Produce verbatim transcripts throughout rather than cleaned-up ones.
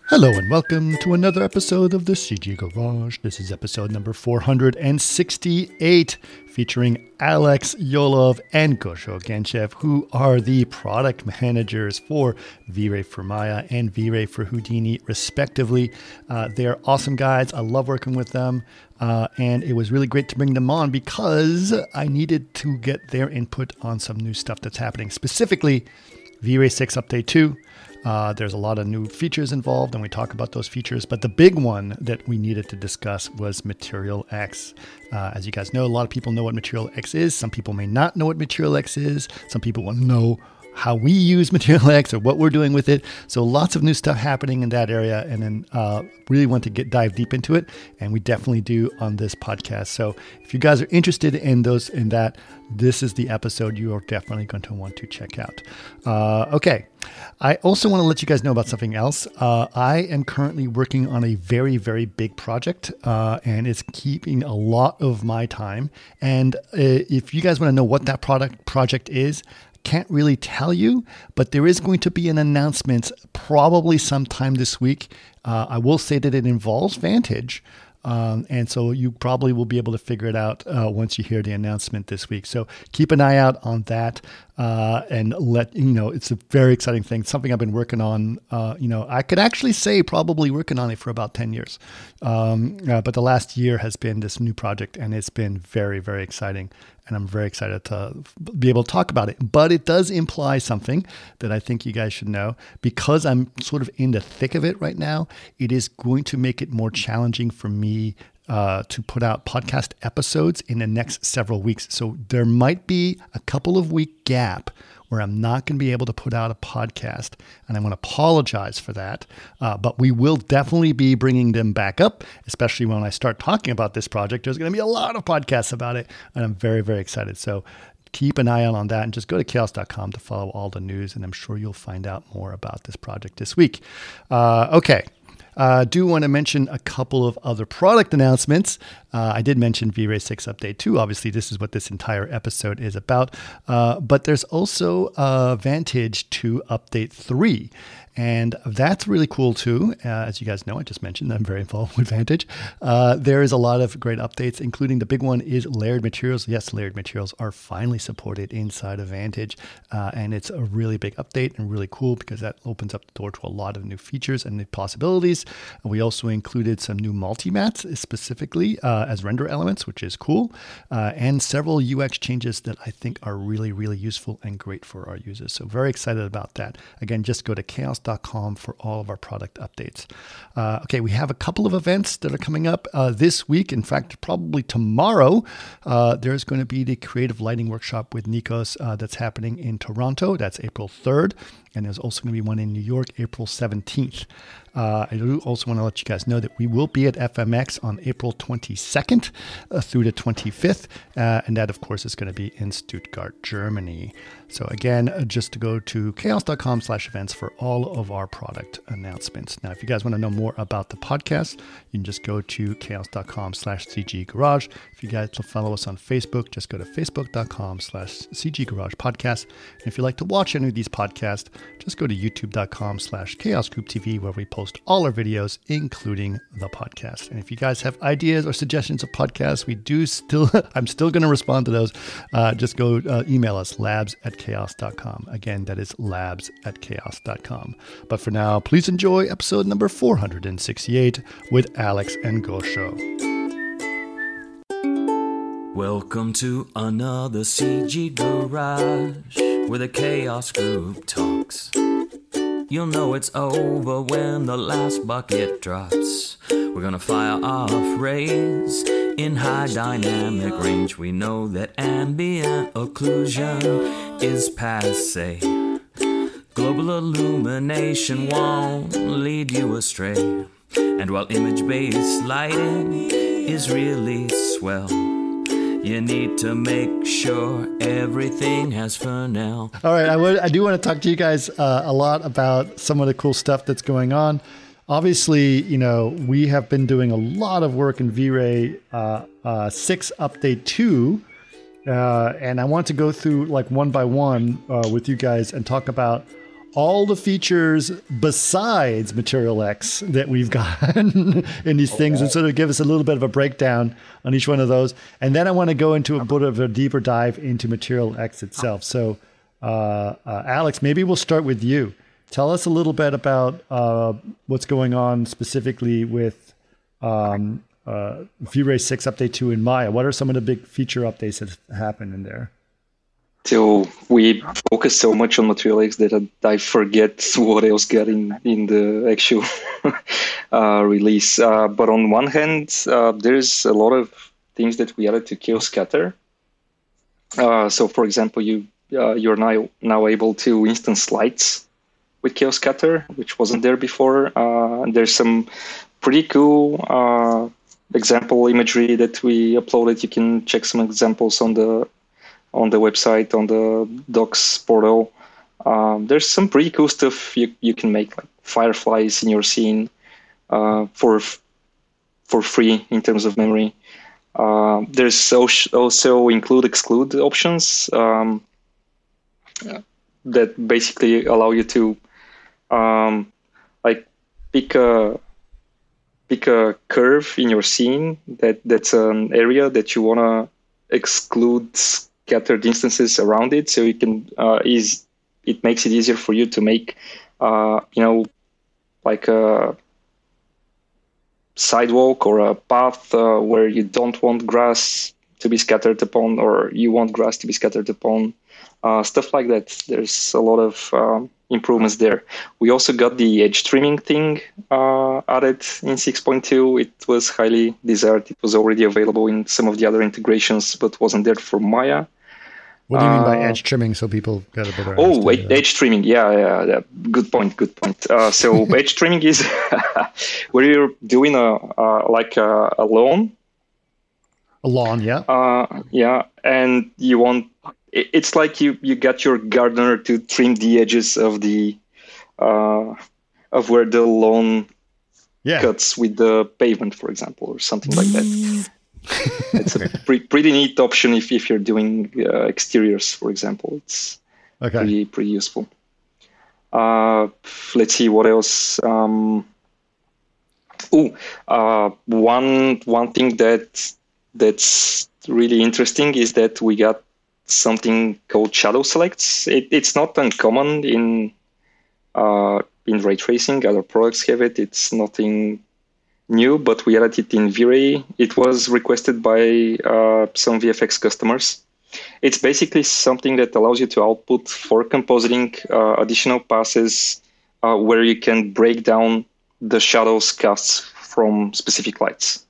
Hello and welcome to another episode of the C G Garage. This is episode number four hundred sixty-eight, featuring Alex Yolov and Gosho Genchev, who are the product managers for V-Ray for Maya and V-Ray for Houdini, respectively. Uh, they're awesome guys. I love working with them. Uh, and it was really great to bring them on because I needed to get their input on some new stuff that's happening, specifically V-Ray six Update two. Uh, there's a lot of new features involved, and we talk about those features. But the big one that we needed to discuss was Material X. Uh, as you guys know, a lot of people know what Material X is. Some people may not know what Material X is. Some people want to know how we use Material X or what we're doing with it. So lots of new stuff happening in that area, and then uh, really want to get dive deep into it, and we definitely do on this podcast. So if you guys are interested in those in that, this is the episode you are definitely going to want to check out. Uh, okay. I also want to let you guys know about something else. Uh, I am currently working on a very, very big project, uh, and it's keeping a lot of my time. And uh, if you guys want to know what that product project is, can't really tell you, but there is going to be an announcement probably sometime this week. Uh, I will say that it involves Vantage. Um, and so you probably will be able to figure it out uh, once you hear the announcement this week. So keep an eye out on that uh, and let, you know, it's a very exciting thing. Something I've been working on, uh, you know, I could actually say probably working on it for about ten years. Um, uh, but the last year has been this new project, and it's been very, very exciting. And I'm very excited to be able to talk about it. But it does imply something that I think you guys should know. Because I'm sort of in the thick of it right now, it is going to make it more challenging for me uh, to put out podcast episodes in the next several weeks. So there might be a couple of week gap where I'm not going to be able to put out a podcast, and I want to apologize for that. Uh, but we will definitely be bringing them back up, especially when I start talking about this project. There's going to be a lot of podcasts about it, and I'm very, very excited. So keep an eye out on that, and just go to chaos dot com to follow all the news, and I'm sure you'll find out more about this project this week. Uh, okay. I uh, do want to mention a couple of other product announcements. Uh, I did mention V-Ray six Update two. Obviously, this is what this entire episode is about. Uh, but there's also uh, Vantage two Update three. And that's really cool too. Uh, as you guys know, I just mentioned I'm very involved with Vantage. Uh, there is a lot of great updates, including the big one is layered materials. Yes, layered materials are finally supported inside of Vantage. Uh, and it's a really big update and really cool because that opens up the door to a lot of new features and new possibilities. And we also included some new multi-mats specifically uh, as render elements, which is cool. Uh, and several U X changes that I think are really, really useful and great for our users. So very excited about that. Again, just go to chaos dot com for all of our product updates. Uh, okay, we have a couple of events that are coming up uh, this week. In fact, probably tomorrow, uh, there's going to be the Creative Lighting Workshop with Nikos uh, that's happening in Toronto. That's April third. And there's also going to be one in New York, April seventeenth. Uh, I do also want to let you guys know that we will be at F M X on April twenty-second uh, through the twenty-fifth. Uh, and that, of course, is going to be in Stuttgart, Germany. So again, uh, just to go to chaos dot com slash events for all of our product announcements. Now, if you guys want to know more about the podcast, you can just go to chaos dot com slash C G Garage. If you guys follow us on Facebook, just go to facebook dot com slash C G Garage Podcast. And if you like to watch any of these podcasts, just go to youtube dot com slash chaos group T V, where we post all our videos, including the podcast. And if you guys have ideas or suggestions of podcasts, we do still, I'm still going to respond to those. Uh, just go uh, email us, labs at chaos dot com. Again, that is labs at chaos dot com. But for now, please enjoy episode number four hundred sixty-eight with Alex and Gosho. Welcome to another C G Garage, where the Chaos Group talks. You'll know it's over when the last bucket drops. We're gonna fire off rays in high dynamic range. We know that ambient occlusion is passé. Global illumination won't lead you astray. And while image-based lighting is really swell, you need to make sure everything has Fresnel. All right, I, would, I do want to talk to you guys uh, a lot about some of the cool stuff that's going on. Obviously, you know, we have been doing a lot of work in V-Ray uh, uh, six Update two, uh, and I want to go through like one by one uh, with you guys and talk about all the features besides Material X that we've got in these okay. things and sort of give us a little bit of a breakdown on each one of those. And then I want to go into a bit of a deeper dive into Material X itself. So, uh, uh, Alex, maybe we'll start with you. Tell us a little bit about uh, what's going on specifically with um, uh, V-Ray six Update two in Maya. What are some of the big feature updates that have happened in there? So we focus so much on Material X that I, I forget what else got in, in the actual uh, release. Uh, but on one hand, uh, there's a lot of things that we added to Chaos Scatter. Uh, so, for example, you uh, you're now now able to instance lights with Chaos Scatter, which wasn't there before. Uh, there's some pretty cool uh, example imagery that we uploaded. You can check some examples on the on the website, on the docs portal. Um, there's some pretty cool stuff you, you can make, like fireflies in your scene uh, for for free in terms of memory. Uh, there's also include exclude options um, that basically allow you to um, like pick a pick a curve in your scene that that's an area that you want to exclude scattered instances around it, so you can uh, is it makes it easier for you to make uh, you know like a sidewalk or a path uh, where you don't want grass to be scattered upon, or you want grass to be scattered upon, uh, stuff like that. There's a lot of um, improvements there. We also got the edge trimming thing uh, added in six point two. It was highly desired. It was already available in some of the other integrations, but wasn't there for Maya. What do you mean by uh, edge trimming, so people get a better Oh, edge, edge trimming. Yeah, yeah, yeah. Good point, good point. Uh, so edge trimming is where you're doing a uh, like a, a lawn. A lawn, yeah. Uh, yeah, and you want, it's like you, you got your gardener to trim the edges of the, uh, of where the lawn yeah. cuts with the pavement, for example, or something like that. It's a pre- pretty neat option if, if you're doing uh, exteriors, for example. It's okay. pretty pretty useful. Uh, let's see what else. Um, oh, uh, one one thing that that's really interesting is that we got something called shadow selects. It, it's not uncommon in uh, in ray tracing. Other products have it. It's nothing new, but we added it in V-Ray. It was requested by uh, some V F X customers. It's basically something that allows you to output for compositing uh, additional passes uh, where you can break down the shadows cast from specific lights.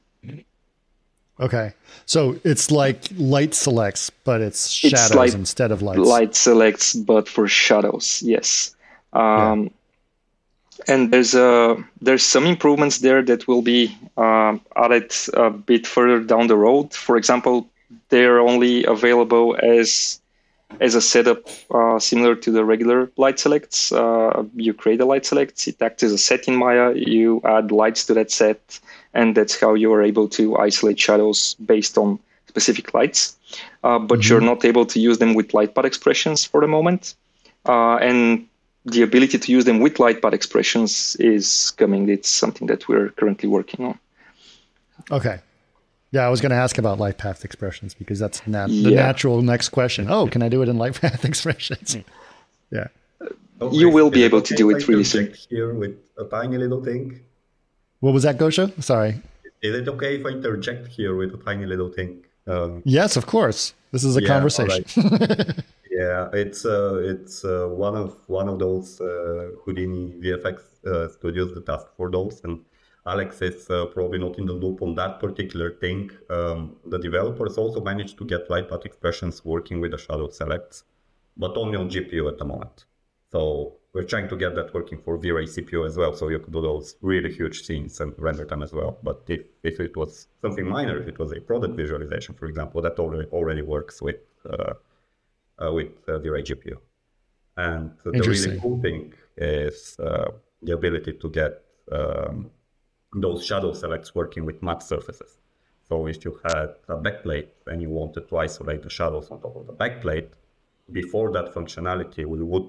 Okay. So it's like light selects, but it's shadows it's like instead of lights. Light selects, but for shadows, yes. Um, yeah. And there's uh, there's some improvements there that will be uh, added a bit further down the road. For example, they're only available as as a setup uh, similar to the regular light selects. Uh, you create a light select, it acts as a set in Maya, you add lights to that set, and that's how you are able to isolate shadows based on specific lights. Uh, but mm-hmm. you're not able to use them with light path expressions for the moment. Uh, and the ability to use them with light path expressions is coming. It's something that we're currently working on. Okay. Yeah, I was going to ask about light path expressions because that's nat- yeah. the natural next question. Oh, can I do it in light path expressions? Yeah. Okay. You will be able okay to do it really soon. Here with a tiny little thing. What was that, Gosha? Sorry. Is it okay if I interject here with a tiny little thing? Um, yes, of course. This is a yeah, conversation. Right. Yeah, it's uh, it's uh, one of one of those uh, Houdini V F X uh, studios that asked for those, and Alex is uh, probably not in the loop on that particular thing. Um, the developers also managed to get light path expressions working with the shadow selects, but only on G P U at the moment. So we're trying to get that working for V-Ray C P U as well, so you could do those really huge scenes and render them as well. But if, if it was something minor, if it was a product visualization, for example, that already already works with uh, uh, with uh, V-Ray G P U. And the really cool thing is uh, the ability to get um, those shadow selects working with matte surfaces. So if you had a backplate and you wanted to isolate the shadows on top of the backplate, before that functionality, we wouldn't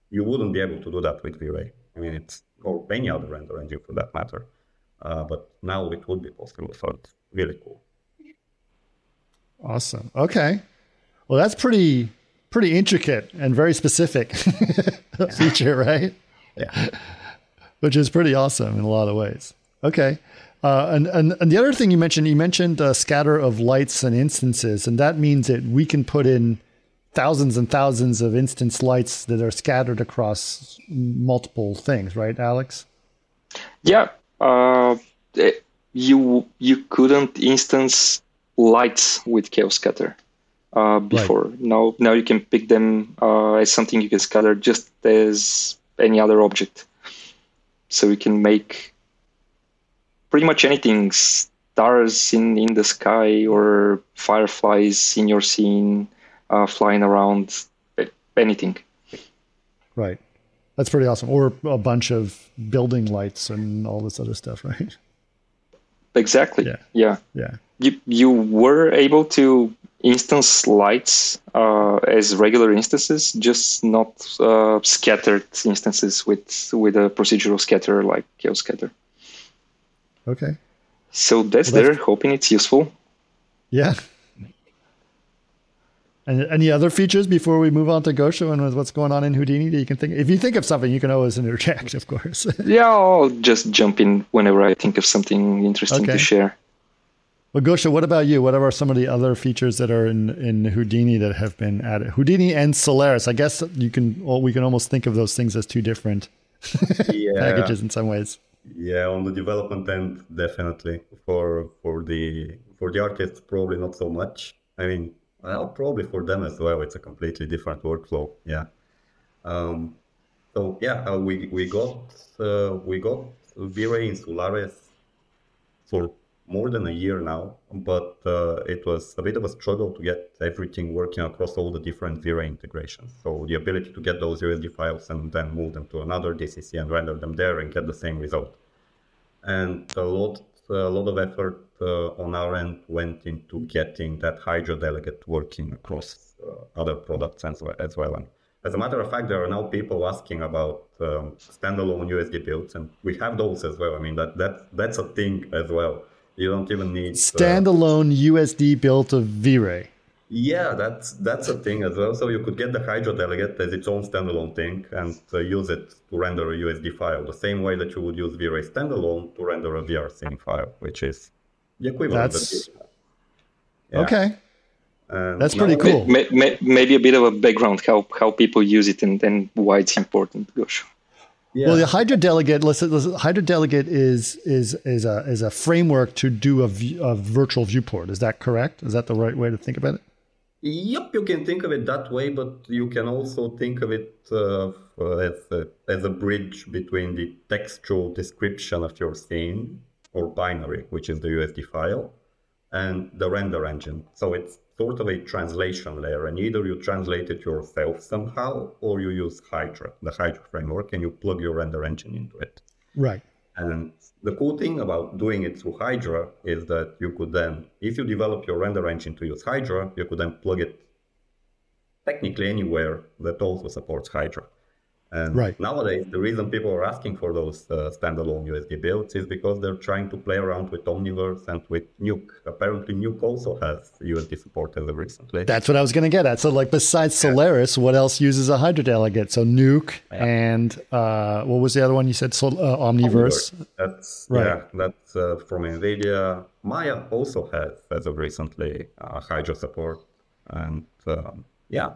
you wouldn't be able to do that with V-Ray. I mean, it's, or any other render engine for that matter. Uh, but now it would be possible, so it's really cool. Awesome. Okay. Well, that's pretty pretty intricate and very specific feature, right? Yeah. Which is pretty awesome in a lot of ways. Okay. Uh, and, and and the other thing you mentioned, you mentioned a scatter of lights and instances, and that means that we can put in thousands and thousands of instance lights that are scattered across multiple things, right, Alex? Yeah. Uh, it, you you couldn't instance lights with Chaos Scatter uh, before. Right. Now now you can pick them uh, as something you can scatter just as any other object. So you can make pretty much anything, stars in, in the sky or fireflies in your scene uh, flying around, anything. Right. That's pretty awesome. Or a bunch of building lights and all this other stuff, right? Exactly. Yeah. Yeah. Yeah. You you were able to instance lights uh, as regular instances, just not uh, scattered instances with with a procedural scatter like Chaos Scatter. Okay. So that's, well, that's there. Hoping it's useful. Yeah. And any other features before we move on to Gosho and what's going on in Houdini that you can think? If you think of something, you can always interject, of course. Yeah, I'll just jump in whenever I think of something interesting okay. to share. Well, Gosho, what about you? What are some of the other features that are in, in Houdini that have been added? Houdini and Solaris. I guess you can. Well, we can almost think of those things as two different yeah. packages in some ways. Yeah, on the development end, definitely. For for the for the artists, probably not so much. I mean, well, probably for them as well. It's a completely different workflow. Yeah. Um, so yeah, uh, we we got uh, we got V-Ray in Solaris for more than a year now, but uh, it was a bit of a struggle to get everything working across all the different V-Ray integrations. So the ability to get those U S D files and then move them to another D C C and render them there and get the same result. And a lot, a lot of effort uh, on our end went into getting that Hydra delegate working across uh, other products as well, as well. And as a matter of fact, there are now people asking about um, standalone U S D builds, and we have those as well. I mean, that, that that's a thing as well. You don't even need standalone uh, U S D built of V-Ray. Yeah, that's that's a thing as well. So you could get the Hydra delegate as its own standalone thing and uh, use it to render a U S D file, the same way that you would use V-Ray standalone to render a V R Sim file, which is the equivalent. That's yeah. Okay. Um, that's pretty cool. May, may, maybe a bit of a background how how people use it and, and why it's important. Gosh. Yeah. Well, the Hydra delegate, listen, listen, Hydra delegate is is is a is a framework to do a, v, a virtual viewport. Is that correct? Is that the right way to think about it? Yep, you can think of it that way, but you can also think of it uh, as a, as a bridge between the textual description of your scene or binary, which is the U S D file, and the render engine. So it's sort of a translation layer, and either you translate it yourself somehow, or you use Hydra, the Hydra framework, and you plug your render engine into it. Right. And the cool thing about doing it through Hydra is that you could then, if you develop your render engine to use Hydra, you could then plug it technically anywhere that also supports Hydra. And right. nowadays, the reason people are asking for those uh, standalone U S D builds is because they're trying to play around with Omniverse and with Nuke. Apparently, Nuke also has U S D support as of recently. That's what I was going to get at. So, like, besides Solaris, yeah. what else uses a Hydra delegate? So, Nuke yeah. and uh, what was the other one you said? So, uh, Omniverse. Omniverse. That's right. Yeah, that's uh, from NVIDIA. Maya also has, as of recently, uh, Hydra support, and um, yeah.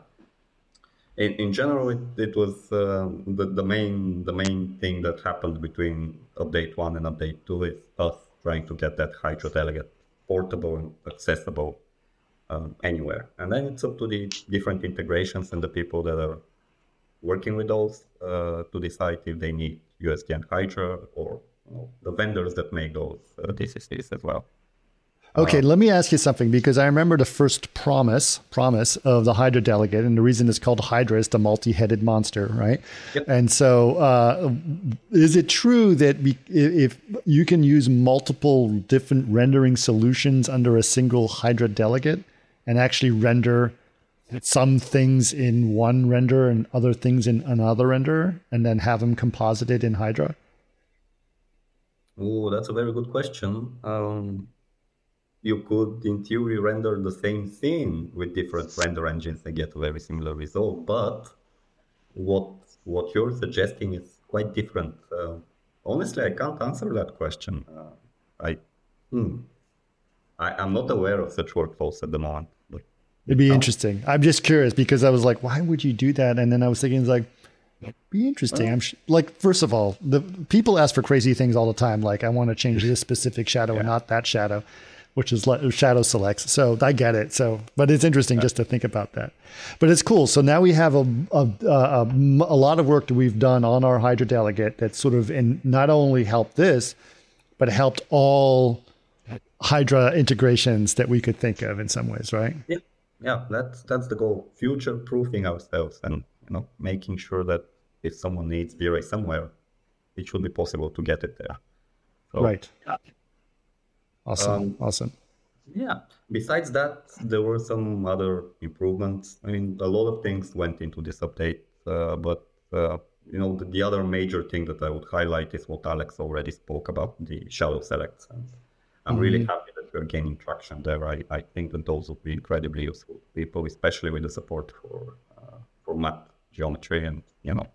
In, in general, it, it was uh, the, the main the main thing that happened between update one and update two is us trying to get that Hydra delegate portable and accessible um, anywhere. And then it's up to the different integrations and the people that are working with those uh, to decide if they need U S D and Hydra, or you know, the vendors that make those uh, D C Cs as well. Okay, uh, let me ask you something, because I remember the first promise promise of the Hydra delegate, and the reason it's called Hydra is the multi-headed monster, right? Yep. And so uh, is it true that we, if you can use multiple different rendering solutions under a single Hydra delegate and actually render some things in one render and other things in another render, and then have them composited in Hydra? Oh, that's a very good question. Um, you could, in theory, render the same scene with different render engines and get a very similar result. But what what you're suggesting is quite different. Uh, honestly, I can't answer that question. Uh, I, hmm, I I'm not aware of such workflows at the moment. But it'd be interesting. I'm just curious because I was like, why would you do that? And then I was thinking, it's like, it'd be interesting. I'm sh- like, first of all, the people ask for crazy things all the time. Like, I want to change this specific shadow yeah. and not that shadow, which is le- shadow selects. So I get it. So, but it's interesting yeah. just to think about that. But it's cool. So now we have a a, a a lot of work that we've done on our Hydra delegate that sort of in not only helped this, but it helped all Hydra integrations that we could think of in some ways, right? Yeah, yeah. That's that's the goal. Future proofing ourselves, and you know, making sure that if someone needs V-Ray somewhere, it should be possible to get it there. So, right. Yeah. Awesome. Um, awesome. Yeah. Besides that, there were some other improvements. I mean, a lot of things went into this update, uh, but uh, you know, the, the other major thing that I would highlight is what Alex already spoke about, the shadow selects. And I'm mm-hmm. really happy that we're gaining traction there. I, I think that those will be incredibly useful to people, especially with the support for uh, for matte geometry and, you know,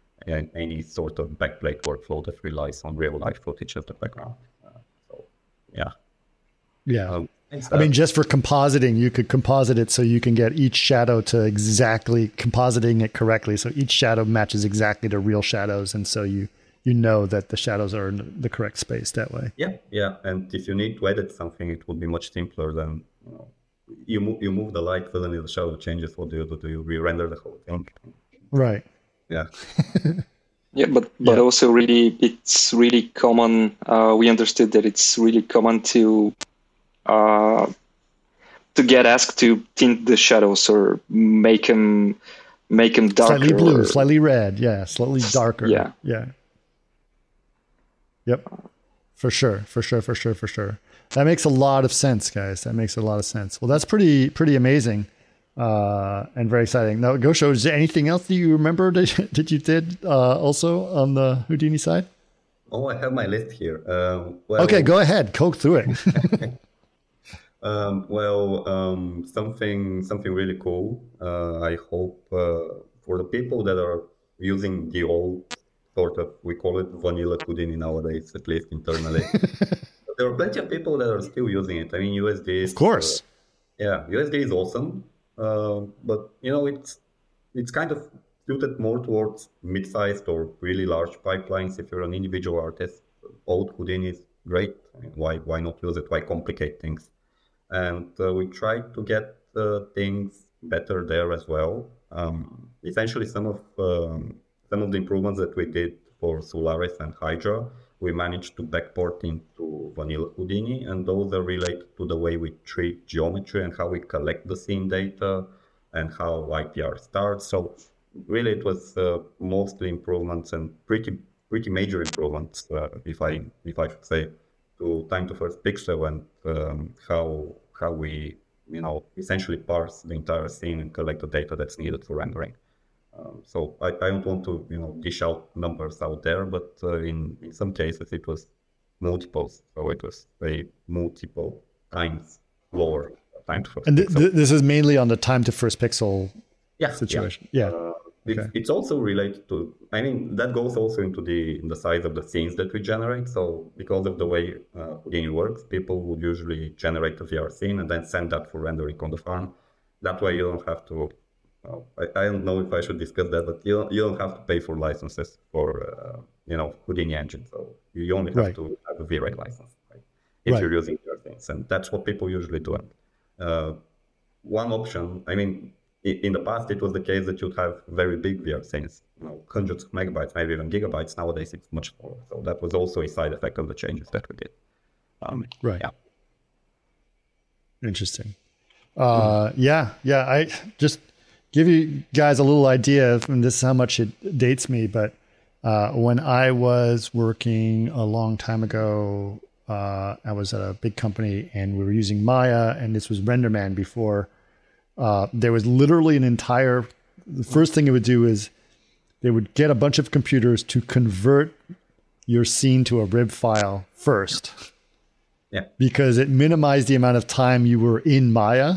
any sort of backplate workflow that relies on real life footage of the background. Uh, so, yeah. Yeah. Um, I mean, just for compositing, you could composite it so you can get each shadow to exactly compositing it correctly. So each shadow matches exactly to real shadows. And so you, you know that the shadows are in the correct space that way. Yeah. Yeah. And if you need to edit something, it would be much simpler than, you know, you move, you move the light, suddenly the shadow changes. What do you do? Do you re-render the whole thing? Right. Yeah. Yeah, but but yeah. also really, it's really common. Uh, we understood that it's really common to uh, to get asked to tint the shadows or make them make them darker, slightly blue, or, slightly red. Yeah, slightly darker. Yeah, yeah. Yep. For sure. For sure. For sure. For sure. That makes a lot of sense, guys. That makes a lot of sense. Well, that's pretty pretty amazing. Uh, and very exciting. Now, Gosho, is there anything else that you remember that, that you did uh, also on the Houdini side? Oh, I have my list here. Uh, well, okay, go ahead. Coke through it. um, well, um, something something really cool. Uh, I hope uh, for the people that are using the old sort of, we call it vanilla Houdini nowadays, at least internally. But there are plenty of people that are still using it. I mean, U S D is... Of course. Uh, yeah, U S D is awesome. Uh, but you know, it's it's kind of suited more towards mid-sized or really large pipelines. If you're an individual artist, old Houdini is great. I mean, why why not use it? Why complicate things? And uh, we tried to get uh, things better there as well. Um, essentially, some of um, some of the improvements that we did for Solaris and Hydra, we managed to backport into vanilla Houdini, and those are related to the way we treat geometry and how we collect the scene data and how I P R starts. So really it was uh, mostly improvements and pretty pretty major improvements, uh, if I if I should say, to time to first pixel and um, how how we you know essentially parse the entire scene and collect the data that's needed for rendering. Um, so I, I don't want to, you know, dish out numbers out there, but uh, in, in some cases it was multiples. So it was a multiple times lower time to first and th- pixel. Th- this is mainly on the time to first pixel yeah, situation. Yeah. yeah. Uh, it's, okay. it's also related to, I mean, that goes also into the in the size of the scenes that we generate. So because of the way uh, Houdini works, people would usually generate a V R scene and then send that for rendering on the farm. That way you don't have to Well, I, I don't know if I should discuss that, but you don't, you don't have to pay for licenses for, uh, you know, Houdini engine. So you only have right. to have a V-Ray license, right? If right. you're using your things. And that's what people usually do. Uh, one option, I mean, in, in the past, it was the case that you'd have very big V R scenes, you know, hundreds of megabytes, maybe even gigabytes. Nowadays, it's much smaller. So that was also a side effect of the changes that we did. Um, right. Yeah. Interesting. Uh, mm. Yeah. Yeah. I just... give you guys a little idea, and this is how much it dates me, but uh, when I was working a long time ago, uh, I was at a big company and we were using Maya, and this was RenderMan before uh, there was literally an entire, the first thing it would do is they would get a bunch of computers to convert your scene to a R I B file first. Yeah. Because it minimized the amount of time you were in Maya.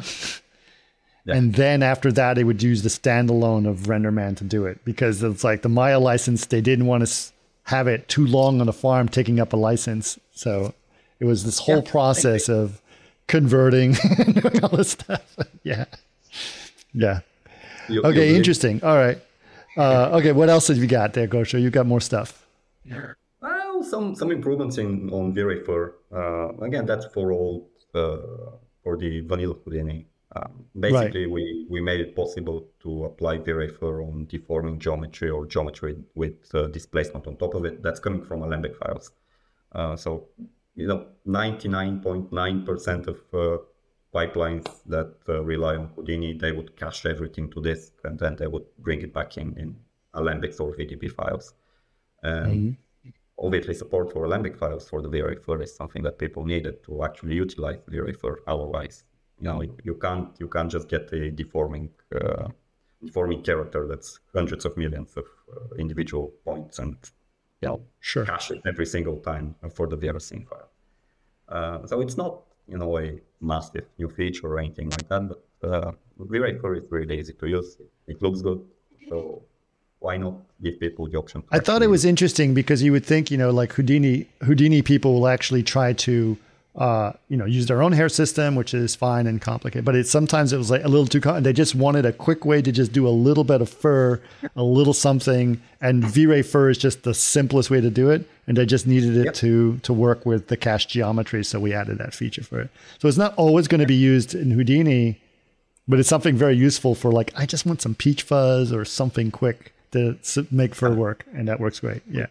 Yeah. And then after that, they would use the standalone of RenderMan to do it, because it's like the Maya license, they didn't want to have it too long on the farm taking up a license. So it was this whole yeah, process of converting and doing all this stuff. Yeah. Yeah. You, okay, you interesting. All right. Uh, okay, what else have you got there, Gosho? You got more stuff. Well, some some improvements in on VRayFur. Uh, again, that's for all uh, for the vanilla Houdini. Um, basically, right. we, we made it possible to apply VRayFur on deforming geometry or geometry with uh, displacement on top of it. That's coming from Alembic files. Uh, so, you know, ninety-nine point nine percent of uh, pipelines that uh, rely on Houdini, they would cache everything to disk, and then they would bring it back in, in Alembics or V D B files. Um, mm-hmm. Obviously, support for Alembic files for the VRayFur is something that people needed to actually utilize VRayFur. Otherwise, you know, you can't you can't just get a deforming uh, deforming character that's hundreds of millions of uh, individual points and, you know, sure. cache it every single time for the V R scene file. Uh, so it's not, you know, a massive new feature or anything like that, but uh, VRayFur is really easy to use. It looks good, so why not give people the option? I thought it was interesting because you would think, you know, like Houdini Houdini people will actually try to Uh, you know, use their own hair system, which is fine and complicated, but it sometimes it was like a little too, com- they just wanted a quick way to just do a little bit of fur, a little something, and VRayFur is just the simplest way to do it, and they just needed it yep. to to work with the cache geometry, so we added that feature for it. So it's not always going to be used in Houdini, but it's something very useful for, like, I just want some peach fuzz or something quick to make fur work, and that works great. Yeah.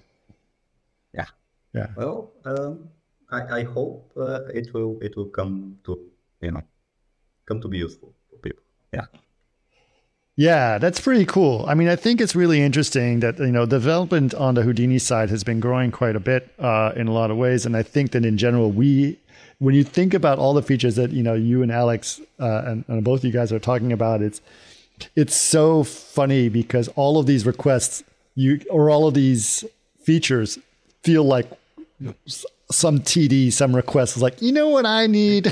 yeah. Yeah. Well, um, I, I hope uh, it will it will come to, you know, come to be useful for people. Yeah. Yeah, that's pretty cool. I mean, I think it's really interesting that, you know, development on the Houdini side has been growing quite a bit uh, in a lot of ways. And I think that in general, we, when you think about all the features that, you know, you and Alex uh, and, and both of you guys are talking about, it's it's so funny because all of these requests, you or all of these features feel like some T D, some request is like, you know what I need?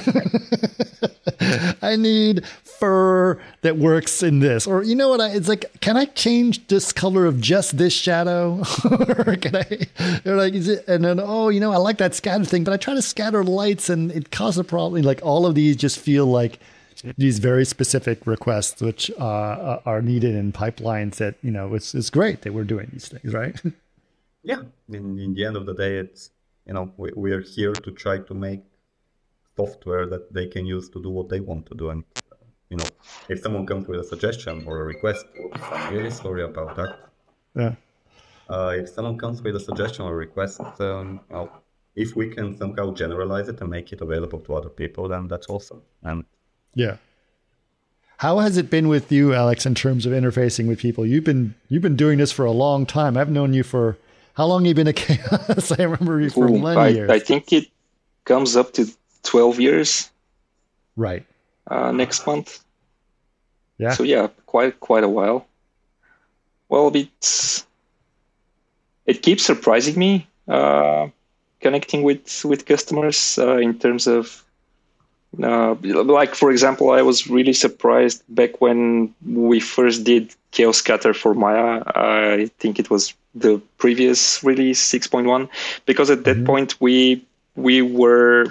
I need fur that works in this. Or, you know what, I, it's like, can I change this color of just this shadow? Or can I, or like, is it, and then, oh, you know, I like that scatter thing, but I try to scatter lights and it causes a problem. Like all of these just feel like these very specific requests, which uh, are needed in pipelines that, you know, it's, it's great that we're doing these things, right? Yeah. In, in the end of the day, it's, you know, we, we are here to try to make software that they can use to do what they want to do. And, uh, you know, if someone comes with a suggestion or a request, I'm really sorry about that. Yeah. Uh, if someone comes with a suggestion or a request, um, well, if we can somehow generalize it and make it available to other people, then that's awesome. And yeah. How has it been with you, Alex, in terms of interfacing with people? You've been you've been doing this for a long time. I've known you for how long have you been at Chaos? I remember you for Ooh, many I, years. I think it comes up to twelve years. Right. Uh, next month. Yeah. So yeah, quite quite a while. Well, it's it keeps surprising me uh, connecting with with customers uh, in terms of uh, like, for example, I was really surprised back when we first did Chaos Scatter for Maya. I think it was the previous release six point one, because at that mm-hmm. point we we were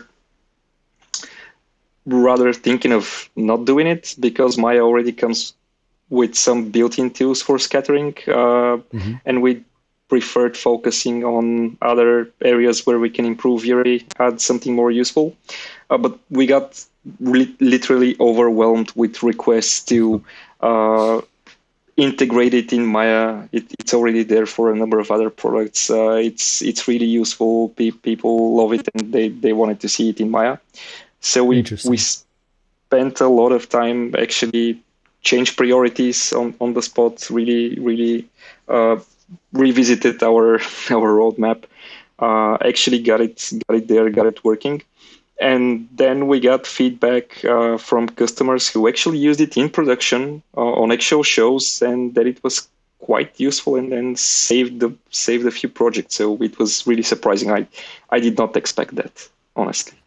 rather thinking of not doing it because Maya already comes with some built-in tools for scattering, uh, mm-hmm. and we preferred focusing on other areas where we can improve V-Ray, add something more useful. Uh, but we got li- literally overwhelmed with requests to uh, integrate it in Maya. It, it's already there for a number of other products. Uh, it's it's really useful. Pe- people love it, and they, they wanted to see it in Maya. So we we spent a lot of time actually change priorities on, on the spot. Really really uh, revisited our our roadmap. Uh, actually got it got it there, got it working. And then we got feedback uh, from customers who actually used it in production uh, on actual shows, and that it was quite useful and then saved the saved a few projects. So it was really surprising. I I did not expect that, honestly.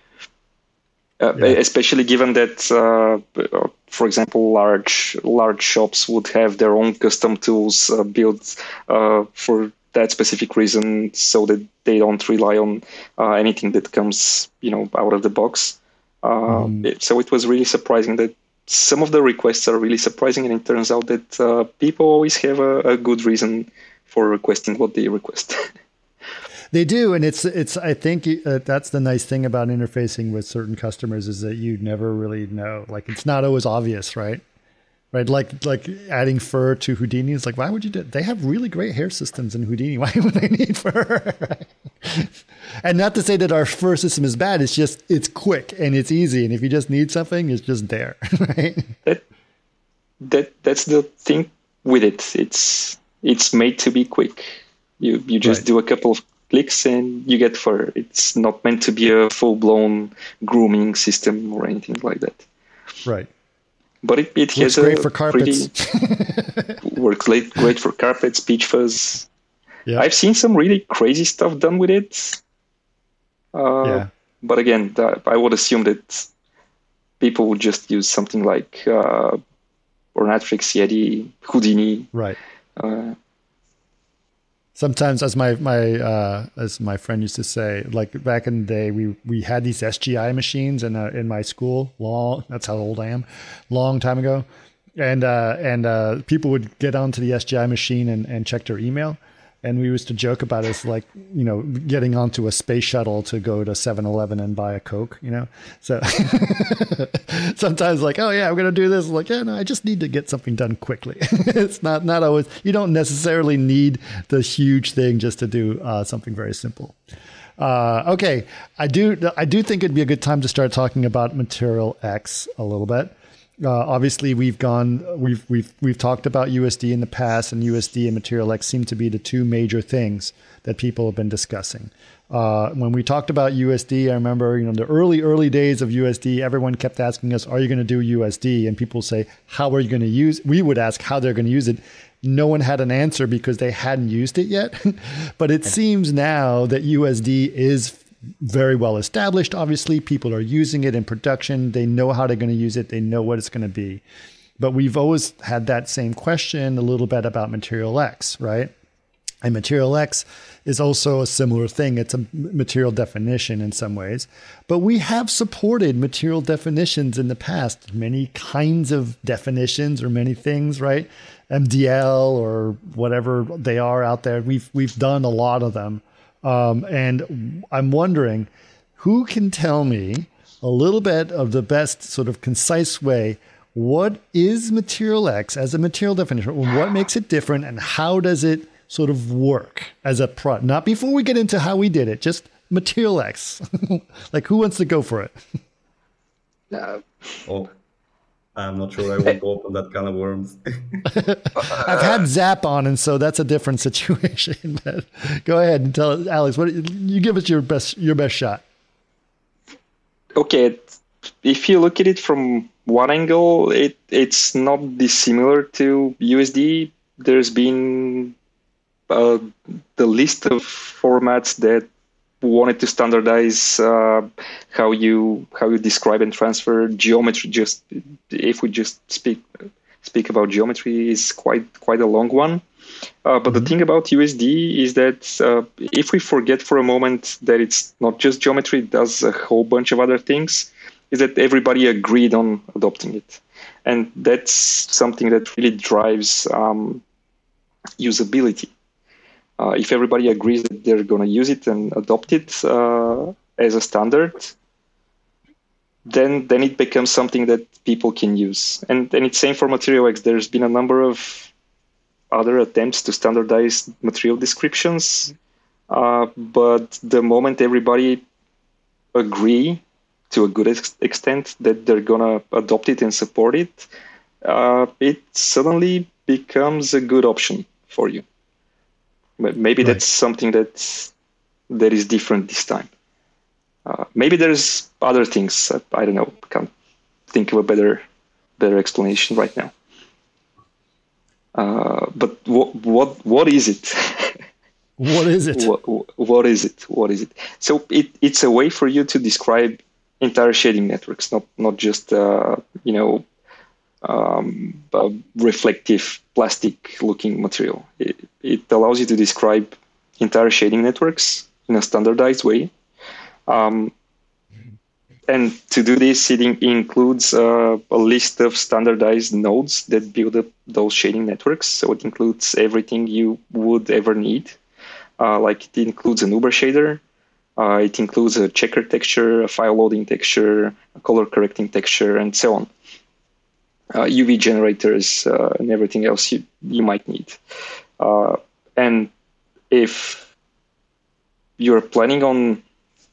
Uh, yeah. Especially given that, uh, for example, large large shops would have their own custom tools uh, built uh, for that specific reason, so that they don't rely on uh, anything that comes, you know, out of the box. Uh, mm. it, so it was really surprising that some of the requests are really surprising, and it turns out that uh, people always have a, a good reason for requesting what they request. They do, and it's it's. I think uh, that's the nice thing about interfacing with certain customers is that you never really know. Like, it's not always obvious, right? Right, like like adding fur to Houdini is like, why would you do? They have really great hair systems in Houdini. Why would they need fur? And not to say that our fur system is bad. It's just it's quick and it's easy, and if you just need something, it's just there. Right? That that that's the thing with it. It's it's made to be quick. You you just right. do a couple of clicks and you get fur. It's not meant to be a full blown grooming system or anything like that. Right. But it, it has a great for carpets. Pretty, works great, great for carpets, peach fuzz. Yeah. I've seen some really crazy stuff done with it. Uh, yeah. But again, that, I would assume that people would just use something like uh, Ornatrix, Yeti, Houdini. Right. Uh, Sometimes, as my my uh, as my friend used to say, like back in the day, we we had these S G I machines in uh, in my school. Long, that's how old I am. Long time ago, and uh, and uh, people would get onto the S G I machine and, and check their email, and we used to joke about it as like, you know, getting onto a space shuttle to go to seven eleven and buy a Coke, you know. So sometimes like, oh yeah, I'm gonna do this. Like, yeah, no, I just need to get something done quickly. It's not not always. You don't necessarily need the huge thing just to do uh, something very simple. Uh, okay, I do I do think it'd be a good time to start talking about Material X a little bit. Uh, obviously, we've gone, we've we've we've talked about U S D in the past, and U S D and Material X seem to be the two major things that people have been discussing. Uh, when we talked about U S D, I remember, you know, the early early days of U S D, everyone kept asking us, "Are you going to do U S D?" And people say, "How are you going to use?" We would ask how they're going to use it. No one had an answer because they hadn't used it yet. But it seems now that U S D is very well established. Obviously, people are using it in production. They know how they're going to use it. They know what it's going to be. But we've always had that same question a little bit about Material X, right? And Material X is also a similar thing. It's a material definition in some ways. But we have supported material definitions in the past, many kinds of definitions or many things, right? M D L or whatever they are out there. We've we've done a lot of them. Um, and I'm wondering, who can tell me a little bit of the best sort of concise way, what is Material X as a material definition? What makes it different, and how does it sort of work as a product? Not before we get into how we did it, just Material X. Like, who wants to go for it? No. Oh, I'm not sure I want to open that kind of worms. I've had Zap on, and so that's a different situation. But go ahead and tell us, Alex. What you give us your best your best shot? Okay, if you look at it from one angle, it it's not dissimilar to U S D. There's been uh, the list of formats that wanted to standardize uh, how you how you describe and transfer geometry. Just if we just speak speak about geometry, is quite quite a long one. Uh, but mm-hmm. the thing about U S D is that uh, if we forget for a moment that it's not just geometry, it does a whole bunch of other things. Is that everybody agreed on adopting it, and that's something that really drives um, usability. Uh, if everybody agrees that they're going to use it and adopt it uh, as a standard, then then it becomes something that people can use. And and it's same for Material X. There's been a number of other attempts to standardize material descriptions, uh, but the moment everybody agree to a good ex- extent that they're going to adopt it and support it, uh, it suddenly becomes a good option for you. Maybe right. That's something that that is different this time. Uh, maybe there's other things that I don't know. Can't think of a better better explanation right now. Uh, but what what what is it? What is it? What, what is it? What is it? So it, it's a way for you to describe entire shading networks, not not just uh, you know um, a reflective plastic-looking material. It, it allows you to describe entire shading networks in a standardized way. Um, and to do this, it in- includes uh, a list of standardized nodes that build up those shading networks. So it includes everything you would ever need. Uh, like it includes an Uber shader, uh, it includes a checker texture, a file loading texture, a color correcting texture, and so on. Uh, U V generators uh, and everything else you, you might need. Uh, and if you're planning on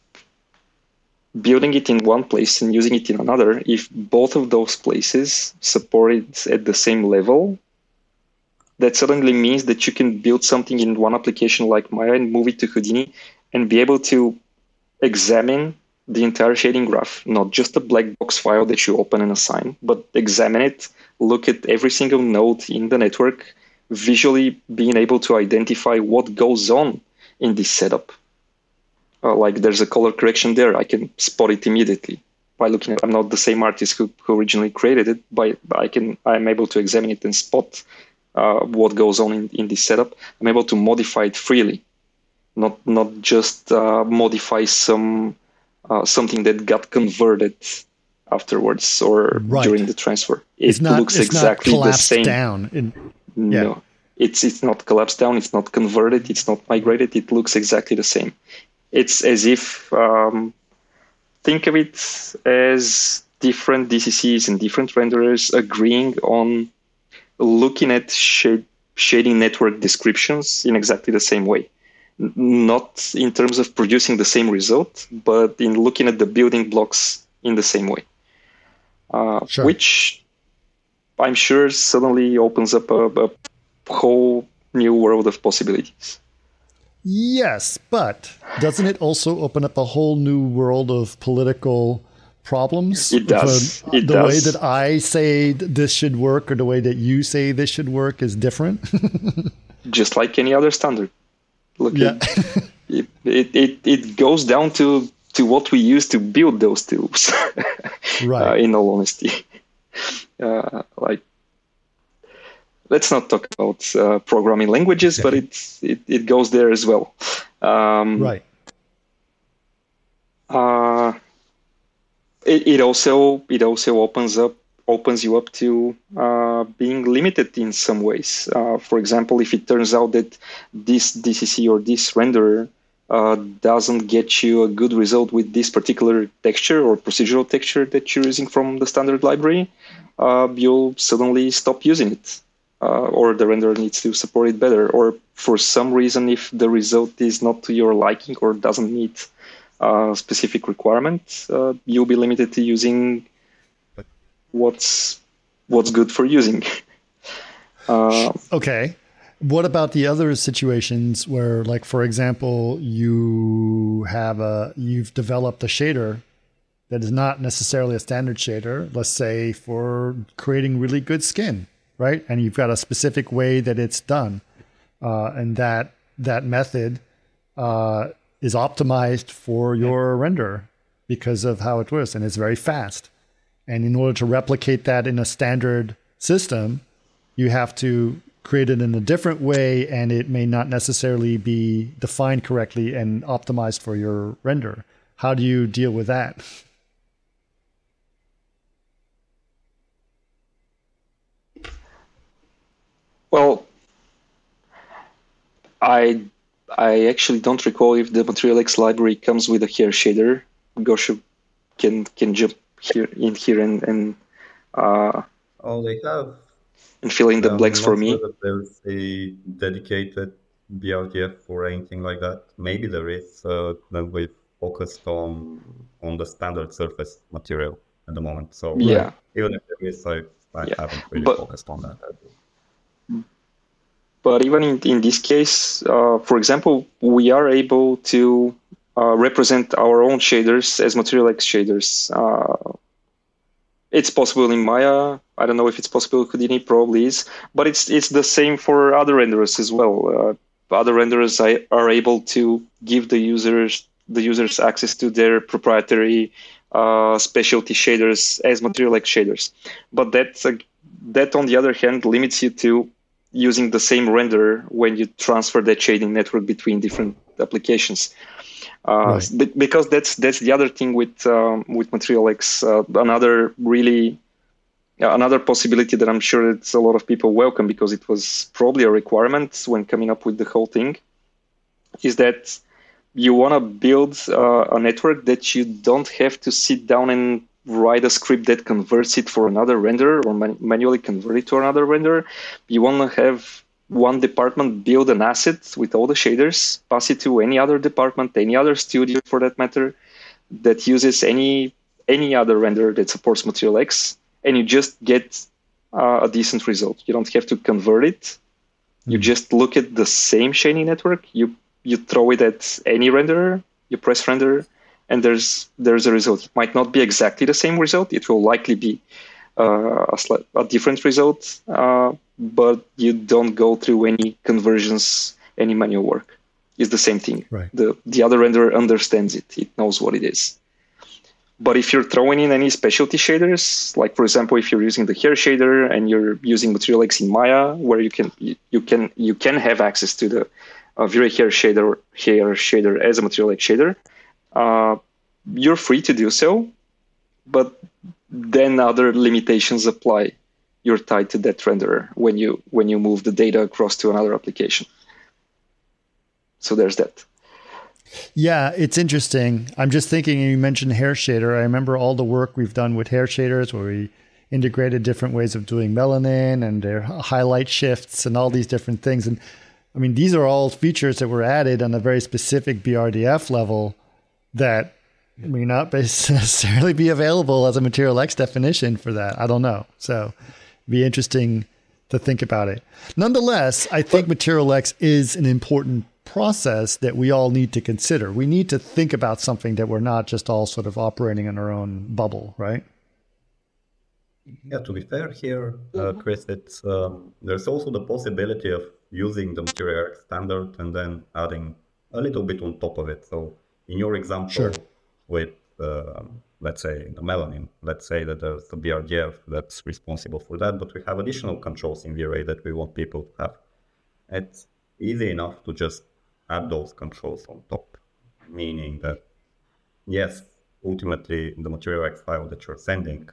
building it in one place and using it in another, if both of those places support it at the same level, that suddenly means that you can build something in one application like Maya and move it to Houdini and be able to examine the entire shading graph, not just a black box file that you open and assign, but examine it, look at every single node in the network, visually being able to identify what goes on in this setup. Uh, like there's a color correction there, I can spot it immediately by looking at it. I'm not the same artist who, who originally created it, but I can, I'm able to examine it and spot Uh, what goes on in, in this setup. I'm able to modify it freely, not not just uh, modify some uh, something that got converted afterwards or right. during the transfer. It it's not, looks it's exactly not the same. Down in, yeah. No, it's it's not collapsed down. It's not converted. It's not migrated. It looks exactly the same. It's as if um, think of it as different D C Cs and different renderers agreeing on looking at shade, shading network descriptions in exactly the same way. N- not in terms of producing the same result, but in looking at the building blocks in the same way. Uh, sure. Which I'm sure suddenly opens up a, a whole new world of possibilities. Yes, but doesn't it also open up a whole new world of political problems? It does. The, it the does. way that I say this should work or the way that you say this should work is different. Just like any other standard. Look, yeah. it, it, it, it goes down to, to what we use to build those tools. Right. Uh, in all honesty. Uh, like, let's not talk about uh, programming languages, but it's, it, it goes there as well. Um, right. Uh, It, it also it also opens up opens you up to uh, being limited in some ways. Uh, for example, if it turns out that this D C C or this renderer uh, doesn't get you a good result with this particular texture or procedural texture that you're using from the standard library, uh, you'll suddenly stop using it, uh, or the renderer needs to support it better. Or for some reason, if the result is not to your liking or doesn't meet Uh, specific requirement, uh, you'll be limited to using what's what's good for using. uh, okay. What about the other situations where, like, for example, you have a you've developed a shader that is not necessarily a standard shader, let's say for creating really good skin, right? And you've got a specific way that it's done, uh, and that that method uh, is optimized for your render because of how it works, and it's very fast. And in order to replicate that in a standard system, you have to create it in a different way, and it may not necessarily be defined correctly and optimized for your render. How do you deal with that? Well, I I actually don't recall if the Material X library comes with a hair shader. Gosho can can jump here in here and and uh, oh, they have and fill in the I'm blanks not for sure me. that there's a dedicated B R T F or anything like that. Maybe there is, uh, then we focused on on the standard surface material at the moment. So Yeah. even if there is, I, I Yeah. haven't really But- focused on that. But even in, in this case, uh, for example, we are able to uh, represent our own shaders as Material X shaders. Uh, it's possible in Maya. I don't know if it's possible in Houdini, probably is, but it's it's the same for other renderers as well. Uh, other renderers are able to give the users the users access to their proprietary uh, specialty shaders as Material X shaders. But that, uh, that, on the other hand, limits you to using the same renderer when you transfer that shading network between different applications. Uh, right. Because that's that's the other thing with um, with Material X. Uh, another really uh, another possibility that I'm sure it's a lot of people welcome, because it was probably a requirement when coming up with the whole thing, is that you want to build uh, a network that you don't have to sit down and write a script that converts it for another renderer or man- manually convert it to another renderer. You want to have one department build an asset with all the shaders, pass it to any other department, any other studio for that matter, that uses any any other renderer that supports Material X, and you just get uh, a decent result. You don't have to convert it. Mm-hmm. You just look at the same shading network, you you throw it at any renderer, you press render, and there's there's a result. It might not be exactly the same result. It will likely be uh, a, slight, a different result, uh, but you don't go through any conversions, any manual work. It's the same thing. Right. The the other renderer understands it. It knows what it is. But if you're throwing in any specialty shaders, like for example, if you're using the hair shader and you're using Material X in Maya, where you can you, you can you can have access to the uh, V-Ray hair shader hair shader as a Material X shader, uh, you're free to do so. But then other limitations apply. You're tied to that renderer when you when you move the data across to another application. So there's that. Yeah, it's interesting. I'm just thinking, you mentioned hair shader. I remember all the work we've done with hair shaders where we integrated different ways of doing melanin and their highlight shifts and all these different things. And I mean, these are all features that were added on a very specific B R D F level that may not necessarily be available as a Material X definition for that. I don't know. So it'd be interesting to think about it. Nonetheless, I think Material X is an important process that we all need to consider. We need to think about something that we're not just all sort of operating in our own bubble, right? Yeah, to be fair here, uh, Chris, it's um, there's also the possibility of using the Material X standard and then adding a little bit on top of it. So in your example, sure. with, uh, let's say, the melanin, let's say that there's the B R D F that's responsible for that, but we have additional controls in V-Ray that we want people to have. It's easy enough to just add those controls on top, meaning that, yes, ultimately the Material X file that you're sending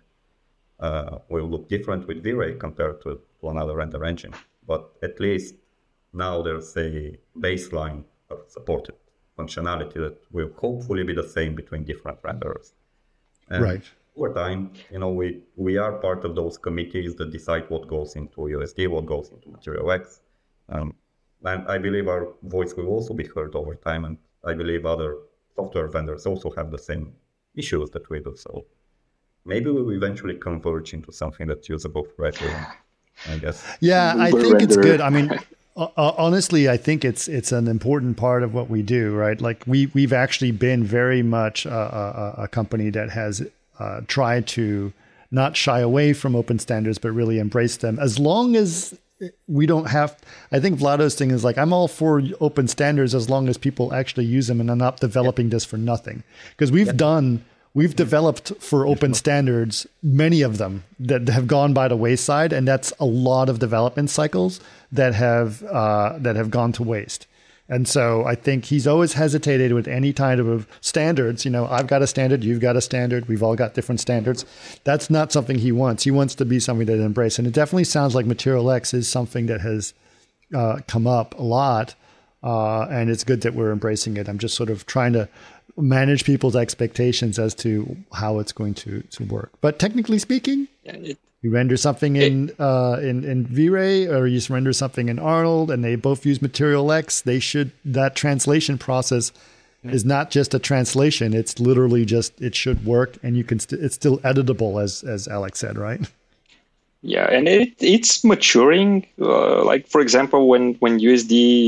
uh, will look different with V-Ray compared to, to another render engine. But at least now there's a baseline of supported functionality that will hopefully be the same between different renderers. And right. over time, you know, we, we are part of those committees that decide what goes into U S D, what goes into Material X. Um, And I believe our voice will also be heard over time. And I believe other software vendors also have the same issues that we do. So maybe we'll eventually converge into something that's usable for everyone, I guess. Yeah, I think it's good. I mean, uh, honestly, I think it's it's an important part of what we do, right? Like we, we've actually been very much a, a, a company that has uh, tried to not shy away from open standards, but really embrace them as long as we don't have, I think Vlado's thing is like, I'm all for open standards as long as people actually use them and I'm not developing yeah. this for nothing. Because we've yeah. done, we've developed for open standards, many of them that have gone by the wayside. And that's a lot of development cycles that have, uh, that have gone to waste. And so I think he's always hesitated with any kind of standards. You know, I've got a standard, you've got a standard, we've all got different standards. That's not something he wants. He wants to be something that embraces. And it definitely sounds like Material X is something that has uh, come up a lot. Uh, and it's good that we're embracing it. I'm just sort of trying to manage people's expectations as to how it's going to, to work. But technically speaking, yeah, it- you render something in uh, in in V-Ray, or you render something in Arnold, and they both use Material X. They should that translation process is not just a translation; it's literally just it should work, and you can st- it's still editable, as as Alex said, right? Yeah, and it it's maturing. Uh, like for example, when when U S D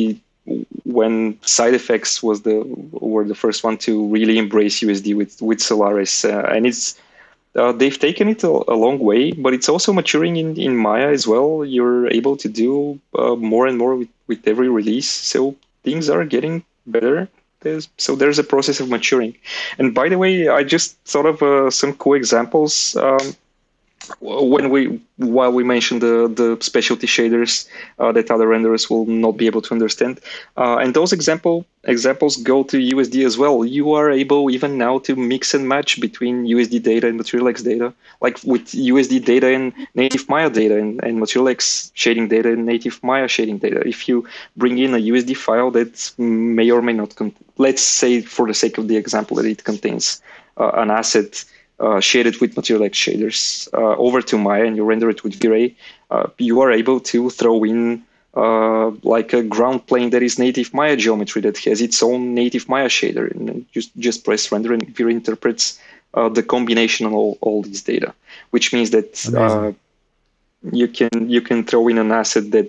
when side effects was the were the first one to really embrace U S D with with Solaris, uh, and it's uh, they've taken it a, a long way, but it's also maturing in, in Maya as well. You're able to do uh, more and more with, with every release, so things are getting better. There's, so there's a process of maturing. And by the way, I just thought of uh, some cool examples. Um, when we while we mentioned the the specialty shaders uh, that other renderers will not be able to understand, uh, and those example examples go to U S D as well. You are able even now to mix and match between U S D data and MaterialX data, like with U S D data and native Maya data, and, and MaterialX shading data and native Maya shading data. If you bring in a U S D file that may or may not, con- let's say for the sake of the example that it contains uh, an asset Uh, shaded with MaterialX shaders uh, over to Maya, and you render it with V-Ray, uh, you are able to throw in uh, like a ground plane that is native Maya geometry that has its own native Maya shader, and then just just press render, and V-Ray interprets uh, the combination of all, all these data, which means that uh, you can you can throw in an asset that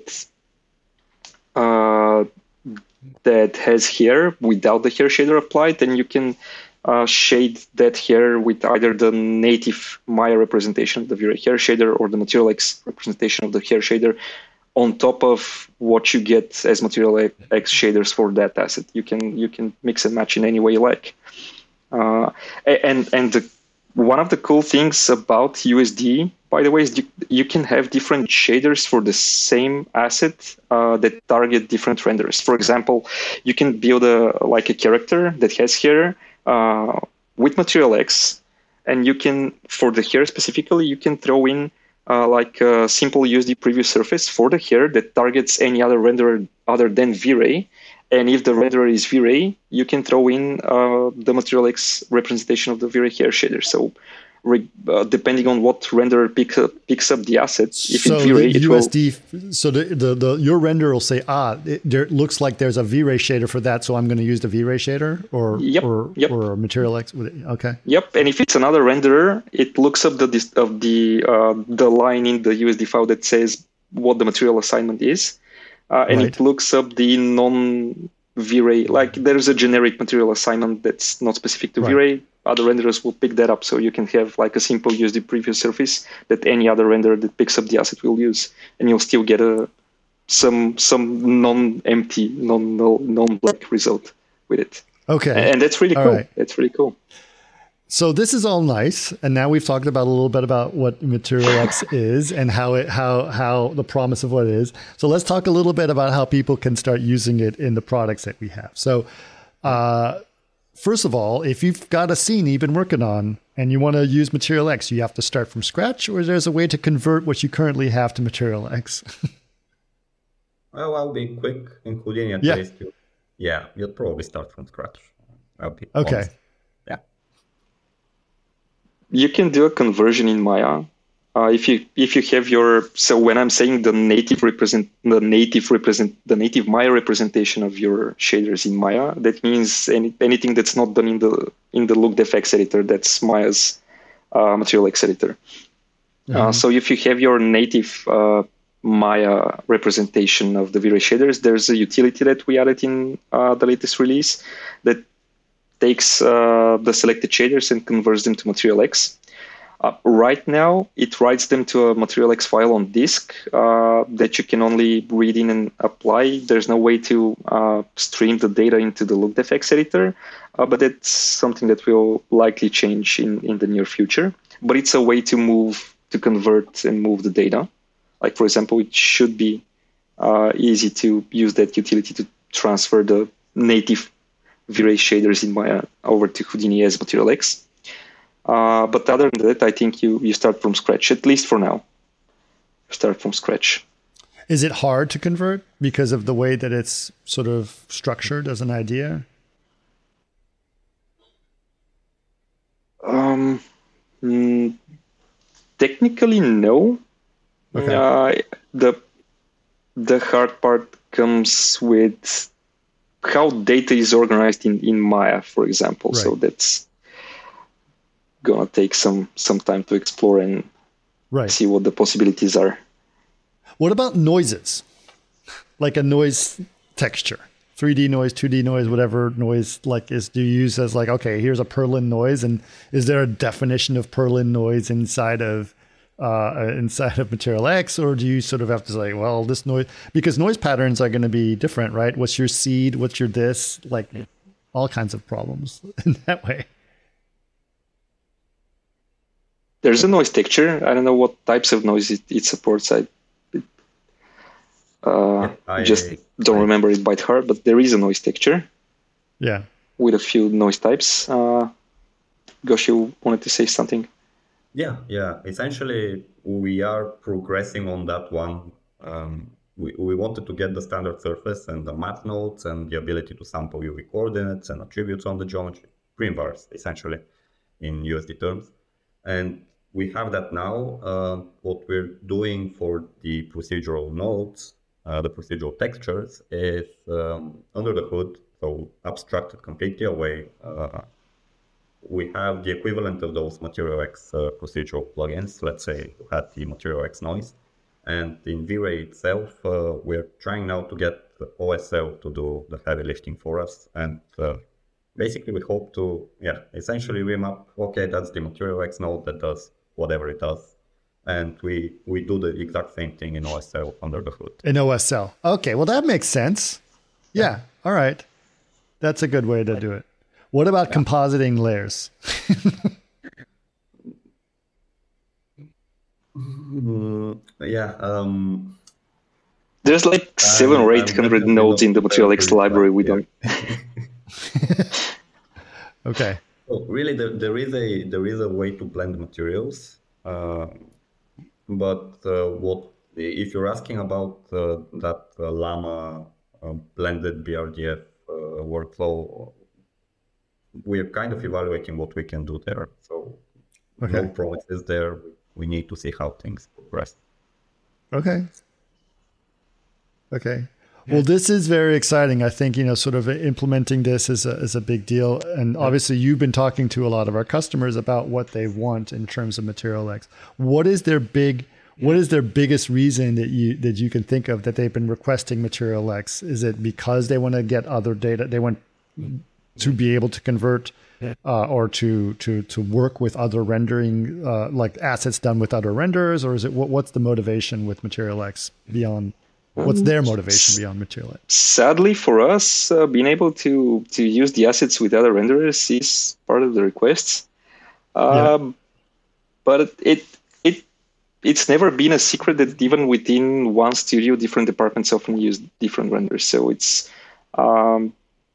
uh, that has hair without the hair shader applied, and you can Uh, shade that hair with either the native Maya representation of the V-Ray hair shader or the MaterialX representation of the hair shader on top of what you get as MaterialX shaders for that asset. You can you can mix and match in any way you like. Uh, and and the, one of the cool things about U S D, by the way, is you, you can have different shaders for the same asset uh, that target different renders. For example, you can build a like a character that has hair Uh, with MaterialX, and you can, for the hair specifically, you can throw in uh, like a simple U S D preview surface for the hair that targets any other renderer other than V-Ray. And if the renderer is V-Ray, you can throw in uh, the MaterialX representation of the V-Ray hair shader. So re- uh, depending on what renderer pick up, picks up the asset, if so it's V-Ray, the it U S D, will... So the, the, the your renderer will say, ah, it there looks like there's a V-Ray shader for that, so I'm going to use the V-Ray shader, or yep, or, yep. or MaterialX. Okay. Yep, and if it's another renderer, it looks up the of the uh, the line in the U S D file that says what the material assignment is, uh, and right. it looks up the non V-Ray. Like there's a generic material assignment that's not specific to right. V-Ray. Other renderers will pick that up, so you can have like a simple U S D preview surface that any other renderer that picks up the asset will use, and you'll still get a some some non-empty, non non-black result with it. Okay, and that's really all cool. Right. That's really cool. So this is all nice, and now we've talked about a little bit about what MaterialX is and how it how how the promise of what it is. So let's talk a little bit about how people can start using it in the products that we have. So. Uh, First of all, if you've got a scene you've been working on and you want to use MaterialX, you have to start from scratch, or there's a way to convert what you currently have to MaterialX? Well, I'll be quick, including at yeah. least you. Yeah, you'll probably start from scratch. I'll be okay. honest. Yeah. You can do a conversion in Maya. Uh, if you if you have your so when I'm saying the native represent the native represent the native Maya representation of your shaders in Maya, that means any, anything that's not done in the in the LookDefX editor, that's Maya's uh, MaterialX editor. Mm-hmm. Uh, so if you have your native uh, Maya representation of the V-Ray shaders, there's a utility that we added in uh, the latest release that takes uh, the selected shaders and converts them to MaterialX. Uh, right now, it writes them to a MaterialX file on disk uh, that you can only read in and apply. There's no way to uh, stream the data into the LookDefX editor, uh, but that's something that will likely change in, in the near future. But it's a way to move, to convert and move the data. Like, for example, it should be uh, easy to use that utility to transfer the native V-Ray shaders in Maya over to Houdini as MaterialX. Uh, but other than that, I think you, you start from scratch, at least for now. Start from scratch. Is it hard to convert because of the way that it's sort of structured as an idea? Um, mm, technically, no. Okay. Uh, the the hard part comes with how data is organized in, in Maya, for example. Right. So that's gonna take some some time to explore and right. see what the possibilities are. What about noises? Like a noise texture. three D noise, two D noise, whatever noise like is do you use as like, okay, here's a Perlin noise, and is there a definition of Perlin noise inside of uh, inside of Material X, or do you sort of have to say, well, this noise, because noise patterns are going to be different, right? What's your seed? What's your this? Like all kinds of problems in that way. There's a noise texture. I don't know what types of noise it, it supports. I Uh, I just don't I, remember it by heart, but there is a noise texture. Yeah. With a few noise types. Uh, Gosh, you wanted to say something? Yeah, yeah. Essentially, we are progressing on that one. Um, we, we wanted to get the standard surface and the math nodes and the ability to sample U V coordinates and attributes on the geometry, primvars, essentially, in U S D terms. And we have that now. Uh, what we're doing for the procedural nodes, Uh, the procedural textures, is um, under the hood, so abstracted completely away. Uh, we have the equivalent of those Material X uh, procedural plugins. Let's say you had the Material X noise. And in V-Ray itself, uh, we're trying now to get the O S L to do the heavy lifting for us. And uh, basically we hope to, yeah, essentially remap, okay, that's the Material X node that does whatever it does. And we, we do the exact same thing in O S L under the hood. In O S L. Okay, well, that makes sense. Yeah, yeah. All right. That's a good way to do it. What about yeah. compositing layers? mm, yeah. Um, There's like seven or eight hundred nodes in the Material X library. We don't. Okay. So really, there, there is a there is a way to blend materials. Uh, But uh, what if you're asking about uh, that uh, Llama uh, blended B R D F uh, workflow? We're kind of evaluating what we can do there. So okay. No promises there. We need to see how things progress. Okay. Okay. Well, this is very exciting. I think, you know, sort of implementing this is a, is a big deal. And obviously you've been talking to a lot of our customers about what they want in terms of Material X. What is their big, what is their biggest reason that you, that you can think of that they've been requesting Material X? Is it because they want to get other data? They want to be able to convert uh, or to, to, to work with other rendering, uh, like assets done with other renderers? Or is it, what, what's the motivation with Material X beyond? What's their motivation beyond Material X? Sadly for us, uh, being able to, to use the assets with other renderers is part of the requests. Uh, yeah. But it, it it it's never been a secret that even within one studio, different departments often use different renders. So it's um,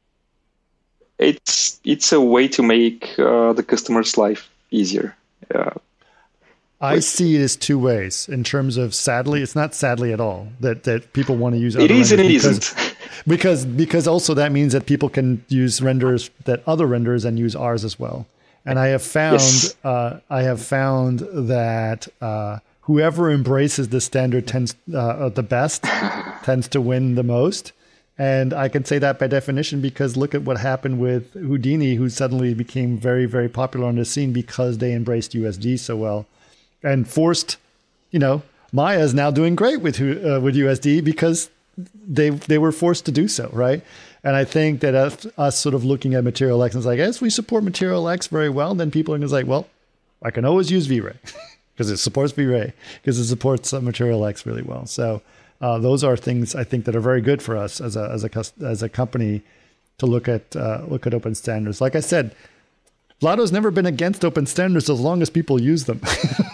it's it's a way to make uh, the customer's life easier. Uh, I see it as two ways in terms of sadly, it's not sadly at all that, that people want to use other it is and it because, isn't. because because also that means that people can use renders that other renders and use ours as well. And I have found yes. uh, I have found that uh, whoever embraces the standard tends uh, the best tends to win the most. And I can say that by definition because look at what happened with Houdini, who suddenly became very, very popular on the scene because they embraced U S D so well. And forced, you know, Maya is now doing great with uh, with U S D because they they were forced to do so, right? And I think that us, us sort of looking at Material X and it's like, as we support Material X very well, then people are going to say, well, I can always use V-Ray because it supports V-Ray because it supports uh, Material X really well. So uh, those are things I think that are very good for us as a as a as a company to look at uh, look at open standards. Like I said, Vlado's never been against open standards as long as people use them.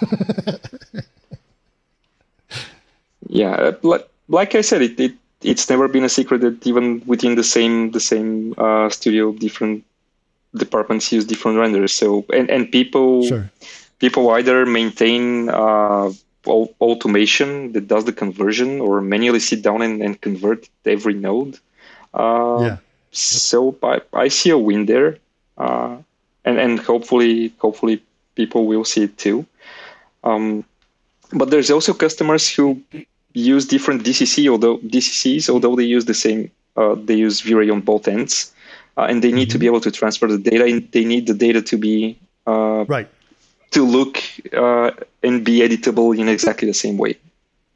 Yeah, like, like I said, it, it it's never been a secret that even within the same the same uh, studio, different departments use different renders. So and and people sure. people either maintain uh, automation that does the conversion, or manually sit down and, and convert every node. Uh, yeah. So I I see a win there. Uh, And, and hopefully, hopefully people will see it too. Um, but there's also customers who use different D C C, although D C Cs, although they use the same, uh, they use V-Ray on both ends, uh, and they need mm-hmm. to be able to transfer the data. They need the data to be uh, right, to look uh, and be editable in exactly the same way.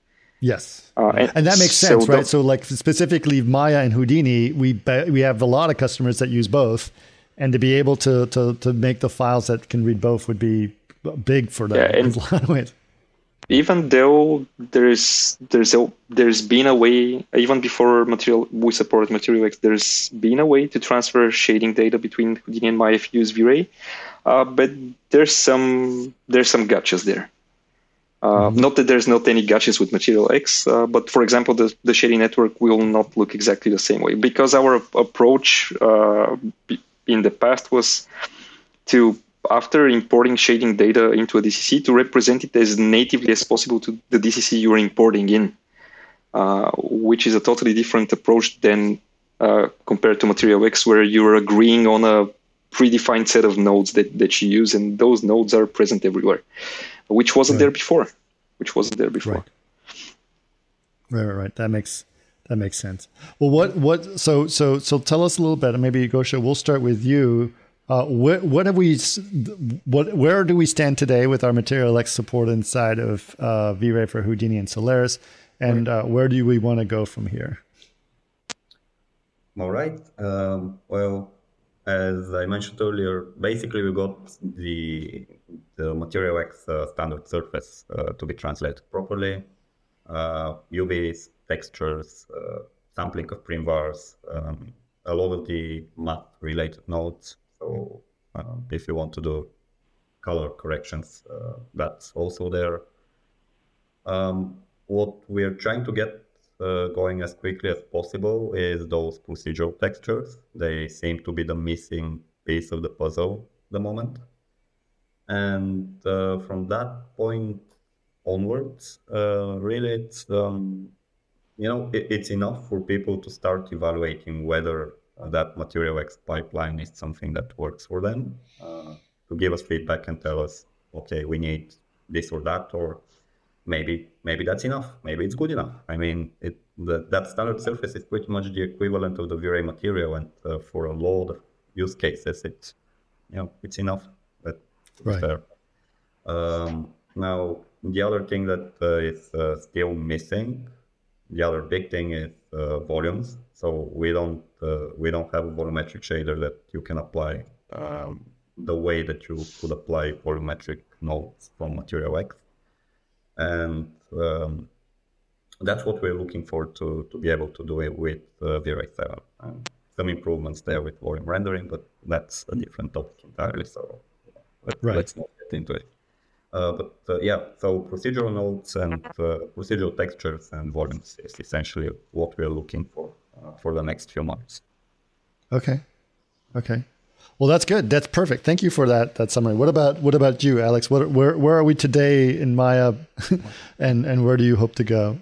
Yes. Uh, and, and that makes sense, so right? The, so like specifically Maya and Houdini, we we have a lot of customers that use both, and to be able to to to make the files that can read both would be big for them yeah, in a lot of ways. Even though there's there's a there's been a way, even before material we support Material X, there's been a way to transfer shading data between Houdini and Maya if you use V-Ray, uh, but there's some there's some gotchas there. Uh, mm-hmm. Not that there's not any gotchas with Material X, uh, but for example, the, the shading network will not look exactly the same way because our approach uh, in the past was to, after importing shading data into a D C C, to represent it as natively as possible to the D C C you're importing in, uh, which is a totally different approach than uh, compared to Material X, where you're agreeing on a predefined set of nodes that, that you use, and those nodes are present everywhere. Which wasn't right. there before. Which wasn't there before. Right. right, right, right. That makes that makes sense. Well, what what? So so so tell us a little bit. Maybe Gosha, we'll start with you. Uh, what what have we? What where do we stand today with our Material X support inside of uh, V-Ray for Houdini and Solaris, and uh, where do we want to go from here? All right. Um, well. As I mentioned earlier, basically we got the the Material X uh, standard surface uh, to be translated properly, uh, U Vs, textures, uh, sampling of primvars, um, a lot of the math-related nodes. So uh, if you want to do color corrections, uh, that's also there. Um, what we're trying to get Uh, going as quickly as possible is those procedural textures. They seem to be the missing piece of the puzzle at the moment. And uh, from that point onwards, uh, really, it's um, you know it, it's enough for people to start evaluating whether uh, that Material X pipeline is something that works for them. Uh, to give us feedback and tell us, okay, we need this or that, or maybe maybe that's enough. Maybe it's good enough. I mean, it the, that standard surface is pretty much the equivalent of the V-Ray material, and uh, for a lot of use cases, it's you know it's enough. But right. fair. Um, now, the other thing that uh, is uh, still missing, the other big thing is uh, volumes. So we don't uh, we don't have a volumetric shader that you can apply um, the way that you could apply volumetric nodes from Material X. And um, that's what we're looking for to, to be able to do it with uh, V-Ray seven. Um, some improvements there with volume rendering, but that's a different topic entirely. So let, right. let's not get into it. Uh, but uh, yeah, so procedural nodes and uh, procedural textures and volumes is essentially what we're looking for uh, for the next few months. Okay. Okay. Well, that's good. That's perfect. Thank you for that that summary. What about what about you, Alex? What where where are we today in Maya, and and where do you hope to go?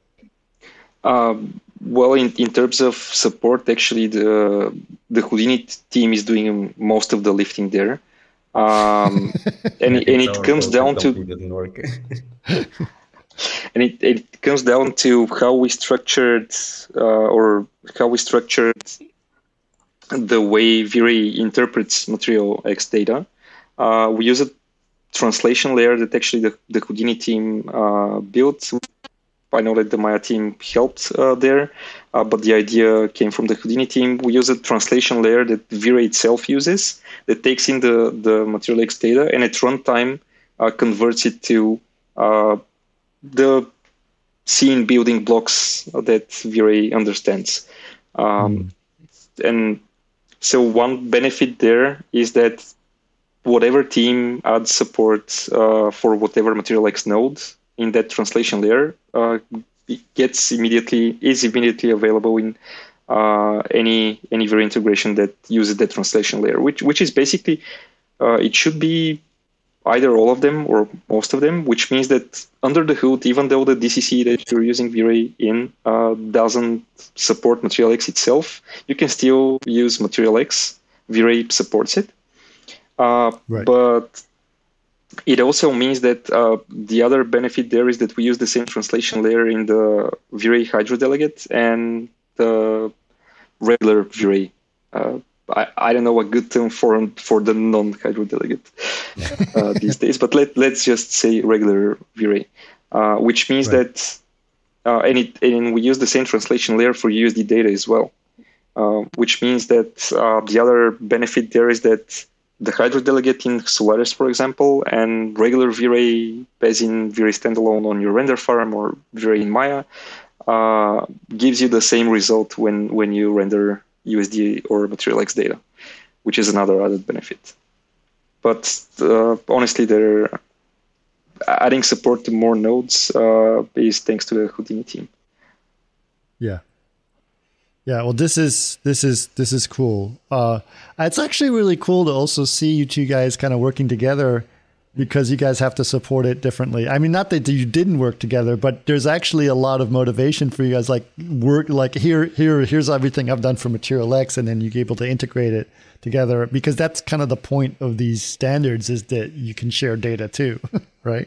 Um, well, in, in terms of support, actually, the the Houdini team is doing most of the lifting there, um, and and it comes down to and it, it comes down to how we structured uh, or how we structured. the way V-Ray interprets Material X data. Uh, we use a translation layer that actually the, the Houdini team uh, built. I know that the Maya team helped uh, there, uh, but the idea came from the Houdini team. We use a translation layer that V-Ray itself uses that takes in the, the Material X data and at runtime uh, converts it to uh, the scene building blocks that V-Ray understands. Um, mm. And So one benefit there is that whatever team adds support uh, for whatever Material X node in that translation layer uh, gets immediately is immediately available in uh, any any V-Ray integration that uses that translation layer, which which is basically uh, it should be either all of them or most of them, which means that under the hood, even though the D C C that you're using V-Ray in uh, doesn't support Material X itself, you can still use Material X. V-Ray supports it. Uh, right. But it also means that uh, the other benefit there is that we use the same translation layer in the V-Ray Hydro Delegate and the regular V-Ray. Uh, I, I don't know a good term for for the non-Hydro Delegate uh, these days, but let, let's just say regular V-Ray, uh, which means right. that uh, and, it, and we use the same translation layer for U S D data as well, uh, which means that uh, the other benefit there is that the Hydra delegate in Solaris, for example, and regular V-Ray, as in V-Ray standalone on your render farm or V-Ray in Maya, uh, gives you the same result when, when you render U S D or Material X data, which is another added benefit. But uh, honestly, they're adding support to more nodes uh, is thanks to the Houdini team. Yeah. Yeah, well, this is this is this is cool. Uh, it's actually really cool to also see you two guys kind of working together, because you guys have to support it differently. I mean, not that you didn't work together, but there's actually a lot of motivation for you guys. Like work, like here, here, here's everything I've done for Material X, and then you're able to integrate it together, because that's kind of the point of these standards, is that you can share data too, right?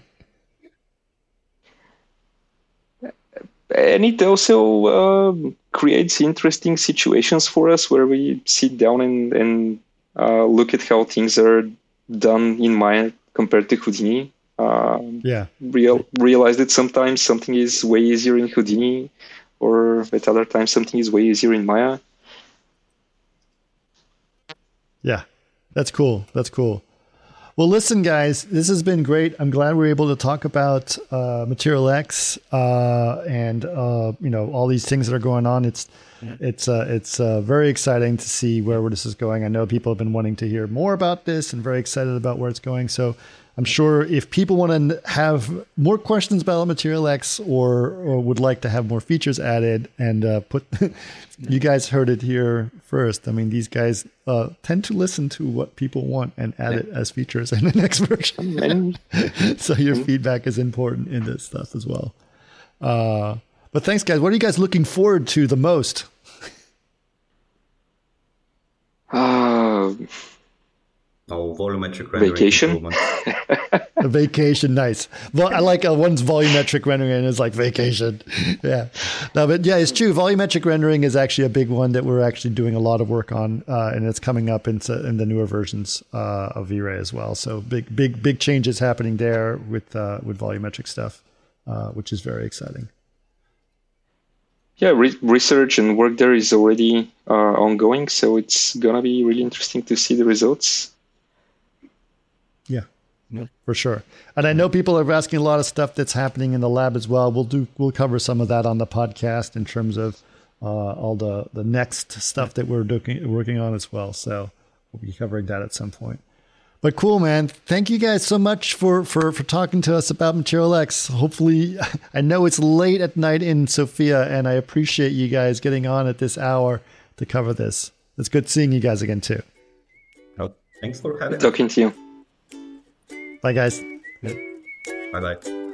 And it also uh, creates interesting situations for us where we sit down and, and uh, look at how things are done in Maya compared to Houdini. Uh, yeah. Real, realize that sometimes something is way easier in Houdini, or at other times something is way easier in Maya. Yeah, that's cool. That's cool. Well, listen, guys, this has been great. I'm glad we're able to talk about uh, Material X uh, and uh, you know, all these things that are going on. It's it's uh, it's uh, very exciting to see where this is going. I know people have been wanting to hear more about this and very excited about where it's going. So I'm sure if people want to have more questions about Material X, or, or would like to have more features added, and uh, put, you guys heard it here first. I mean, these guys uh, tend to listen to what people want and add it as features in the next version. So your feedback is important in this stuff as well. Uh, but thanks, guys. What are you guys looking forward to the most? Uh, Oh, volumetric rendering. Vacation. A vacation, nice. Well, I like uh, one's volumetric rendering, and it's like vacation. Yeah, no, but yeah, it's true. Volumetric rendering is actually a big one that we're actually doing a lot of work on, uh, and it's coming up into in the newer versions uh, of V-Ray as well. So big, big, big changes happening there with uh, with volumetric stuff, uh, which is very exciting. Yeah, re- research and work there is already uh, ongoing, so it's gonna be really interesting to see the results. Yeah, yeah, for sure. And I know people are asking a lot of stuff that's happening in the lab as well. We'll do, we'll cover some of that on the podcast in terms of uh, all the, the next stuff that we're doing, working on as well. So we'll be covering that at some point. But cool, man. Thank you guys so much for, for, for talking to us about Material X. Hopefully, I know it's late at night in Sofia, and I appreciate you guys getting on at this hour to cover this. It's good seeing you guys again, too. Oh, thanks for having me. Talking to you. Bye, guys. Bye-bye.